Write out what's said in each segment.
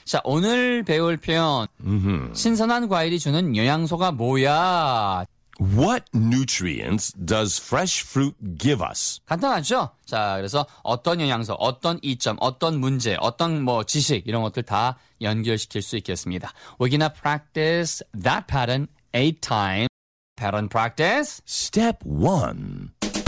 자, 오늘 배울 표현. 신선한 과일이 주는 영양소가 뭐야? What nutrients does fresh fruit give us? 간단하죠? 자, 그래서 어떤 영양소, 어떤 이점, 어떤 문제, 어떤 지식 이런 것들 다 연결시킬 수 있겠습니다. We're gonna practice that pattern 8 times. Pattern practice. Step 1.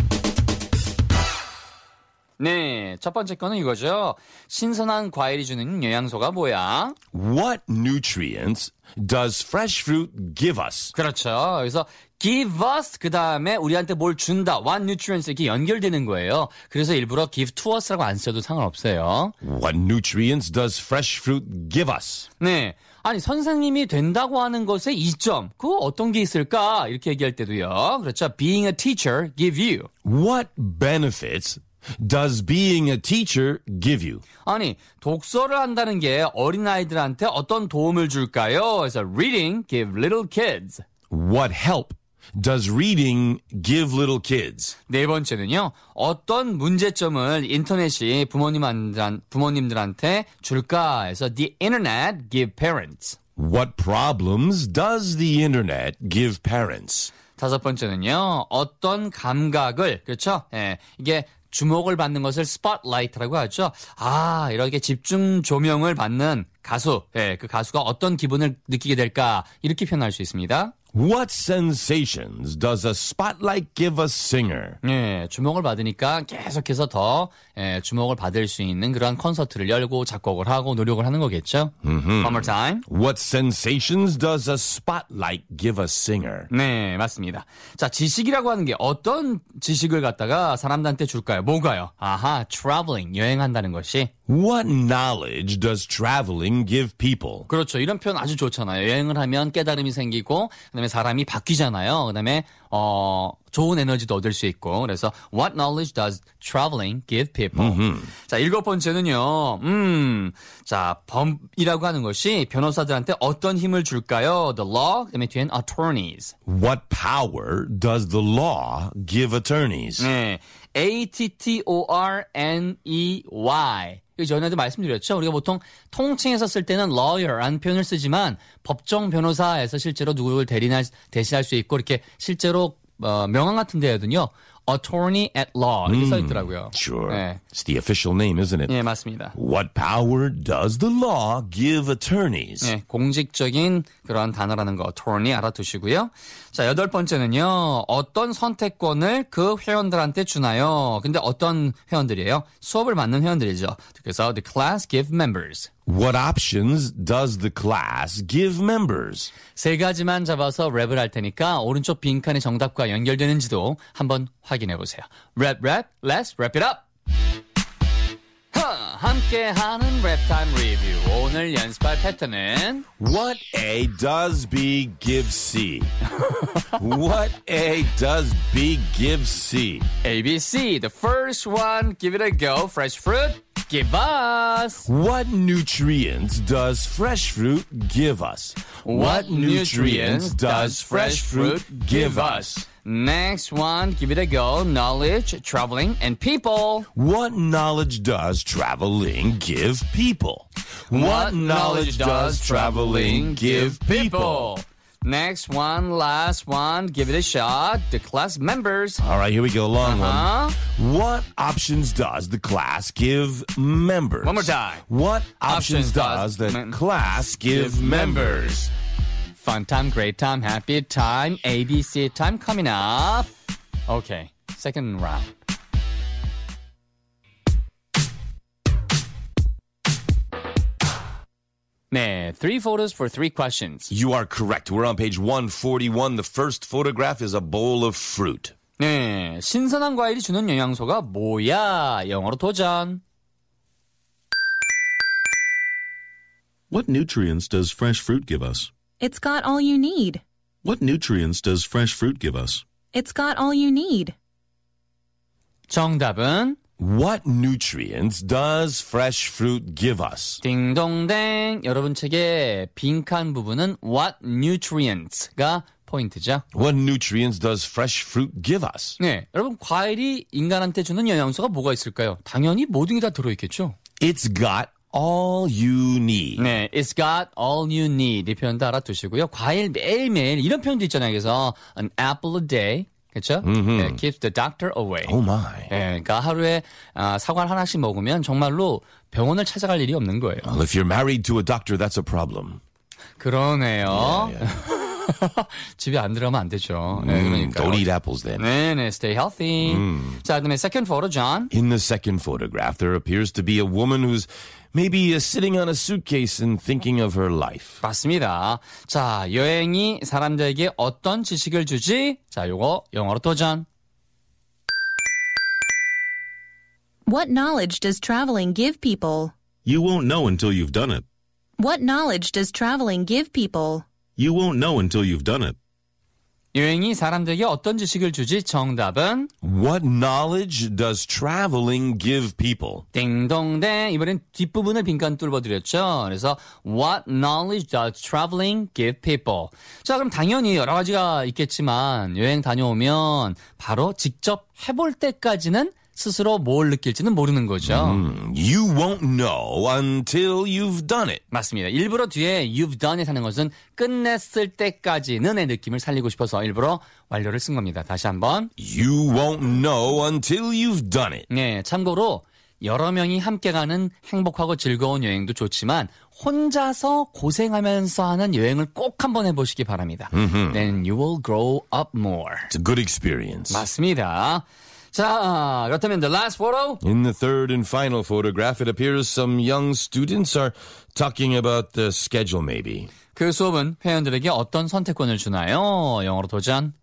네, 첫 번째 거는 이거죠. 신선한 과일이 주는 영양소가 뭐야? What nutrients does fresh fruit give us? 그렇죠. 그래서 give us 그 다음에 우리한테 뭘 준다. What nutrients 이렇게 연결되는 거예요. 그래서 일부러 give to us라고 안 써도 상관없어요. What nutrients does fresh fruit give us? 네. 아니 선생님이 된다고 하는 것의 이점. 그거 어떤 게 있을까? 이렇게 얘기할 때도요. 그렇죠. Being a teacher give you. What benefits does being a teacher give you? 아니 독서를 한다는 게 어린아이들한테 어떤 도움을 줄까요? 그래서 reading give little kids. What help does reading give little kids? 네 번째는요. 어떤 문제점을 인터넷이 부모님들한테 줄까 해서 the internet give parents. What problems does the internet give parents? 다섯 번째는요. 어떤 감각을 그렇죠? 예, 이게 주목을 받는 것을 spotlight라고 하죠. 아, 이렇게 집중 조명을 받는 가수. 예, 그 가수가 어떤 기분을 느끼게 될까? 이렇게 표현할 수 있습니다. What sensations does a spotlight give a singer? 예, 주목을 받으니까 계속해서 더 주목을 받을 수 있는 그런 콘서트를 열고 작곡을 하고 노력을 하는 거겠죠. One more time. What sensations does a spotlight give a singer? 네, 맞습니다. 자, 지식이라고 하는 게 어떤 지식을 갖다가 사람들한테 줄까요? 뭐가요? 아하, traveling, 여행한다는 것이. What knowledge does traveling give people? 그렇죠. 이런 표현 아주 좋잖아요. 여행을 하면 깨달음이 생기고 그다음에 사람이 바뀌잖아요. 그다음에 좋은 에너지도 얻을 수 있고. 그래서 what knowledge does traveling give people? 자, 일곱 번째는요. 자, 범이라고 하는 것이 변호사들한테 어떤 힘을 줄까요? The law, 그다음에 뒤엔 attorneys. What power does the law give attorneys? 네. attorney. 전에도 말씀드렸죠. 우리가 보통 통칭해서 쓸 때는 lawyer라는 표현을 쓰지만 법정 변호사에서 실제로 누구를 대신할 수 있고 이렇게 실제로 명함 같은 데에는요. attorney at law 이렇게 써 있더라고요. Sure. 네. It's the official name, isn't it? 네, 맞습니다. What power does the law give attorneys? 네, 공직적인 그런 단어라는 거 attorney 알아두시고요. 자, 여덟 번째는요. 어떤 선택권을 그 회원들한테 주나요? 근데 어떤 회원들이에요? 수업을 받는 회원들이죠. 그래서 the class give members. What options does the class give members? 세 가지만 잡아서 랩을 할 테니까 오른쪽 빈칸의 정답과 연결되는지도 한번 확인해 보세요. 랩, let's wrap it up! 함께하는 랩타임 리뷰. 오늘 연습할 패턴은 What A does B give C? What A does B give C? ABC. The first one, give it a go. Fresh fruit, give us. What nutrients does fresh fruit give us? What nutrients does fresh fruit give us? Next one, give it a go. Knowledge, traveling, and people. What knowledge does traveling give people? What knowledge does traveling give people? Next one, last one, give it a shot. The class members. All right, here we go. Long one. What options does the class give members? One more time. What options does the class give members? Fun time, great time, happy time, ABC time coming up. Okay, second round. 네, 3 photos for 3 questions. You are correct. We're on page 141. The first photograph is a bowl of fruit. 네, 신선한 과일이 주는 영양소가 뭐야? 영어로 도전. What nutrients does fresh fruit give us? It's got all you need. What nutrients does fresh fruit give us? It's got all you need. 정답은 What nutrients does fresh fruit give us? 딩동댕. 여러분 책의 빈칸 부분은 what nutrients가 포인트죠. What nutrients does fresh fruit give us? 네, 여러분 과일이 인간한테 주는 영양소가 뭐가 있을까요? 당연히 모든 게 다 들어있겠죠. It's got all you need. 네, it's got all you need. 이 표현도 알아두시고요. 과일 매일매일 이런 표현도 있잖아요. 그래서 an apple a day. 그렇죠? 네, keeps the doctor away. Oh my. 네, 그러니까 하루에 사과를 하나씩 먹으면 정말로 병원을 찾아갈 일이 없는 거예요. Well, if you're married to a doctor, that's a problem. 그러네요. Yeah. 집에 안 들어가면 안 되죠. 네, 그러니까. Don't eat apples then. 네네, stay healthy. 자, 그다음에 second photo, John. In the second photograph, there appears to be a woman who's maybe sitting on a suitcase and thinking of her life. 맞습니다. 자, 여행이 사람들에게 어떤 지식을 주지? 자, 요거 영어로 도전. What knowledge does traveling give people? You won't know until you've done it. What knowledge does traveling give people? You won't know until you've done it. 여행이 사람들에게 어떤 지식을 주지? 정답은 What knowledge does traveling give people? 띵동댕. 이번엔 뒷부분을 빈칸 뚫어드렸죠. 그래서 What knowledge does traveling give people? 자, 그럼 당연히 여러 가지가 있겠지만 여행 다녀오면 바로 직접 해볼 때까지는 스스로 뭘 느낄지는 모르는 거죠. You won't know until you've done it. 맞습니다. 일부러 뒤에 you've done it 하는 것은 끝냈을 때까지는의 느낌을 살리고 싶어서 일부러 완료를 쓴 겁니다. 다시 한번. You won't know until you've done it. 네, 참고로 여러 명이 함께 가는 행복하고 즐거운 여행도 좋지만 혼자서 고생하면서 하는 여행을 꼭 한번 해보시기 바랍니다. Then you will grow up more. It's a good experience. 맞습니다. 자, 그렇다면 the last photo. In the third and final photograph, it appears some young students are talking about the schedule maybe. 그 수업은 회원들에게 어떤 선택권을 주나요? 영어로 도전.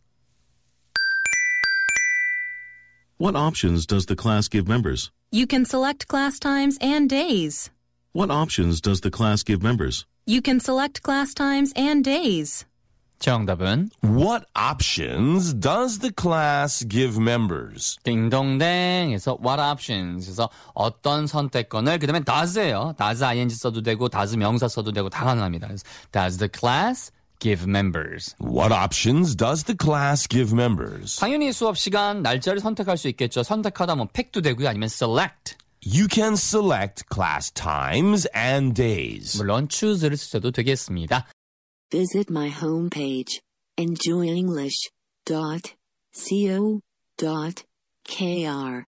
What options does the class give members? You can select class times and days. What options does the class give members? You can select class times and days. 정답은 What options does the class give members? 딩동댕에서 what options 그래서 어떤 선택권을 그다음에 does예요. does ing 써도 되고 does 명사 써도 되고 다 가능합니다. 그래서 does the class give members? What options does the class give members? 당연히 수업 시간 날짜를 선택할 수 있겠죠. 선택하다 뭐 pick도 되고요. 아니면 select. You can select class times and days. 물론 choose를 쓰셔도 되겠습니다. Visit my homepage, enjoyenglish.co.kr.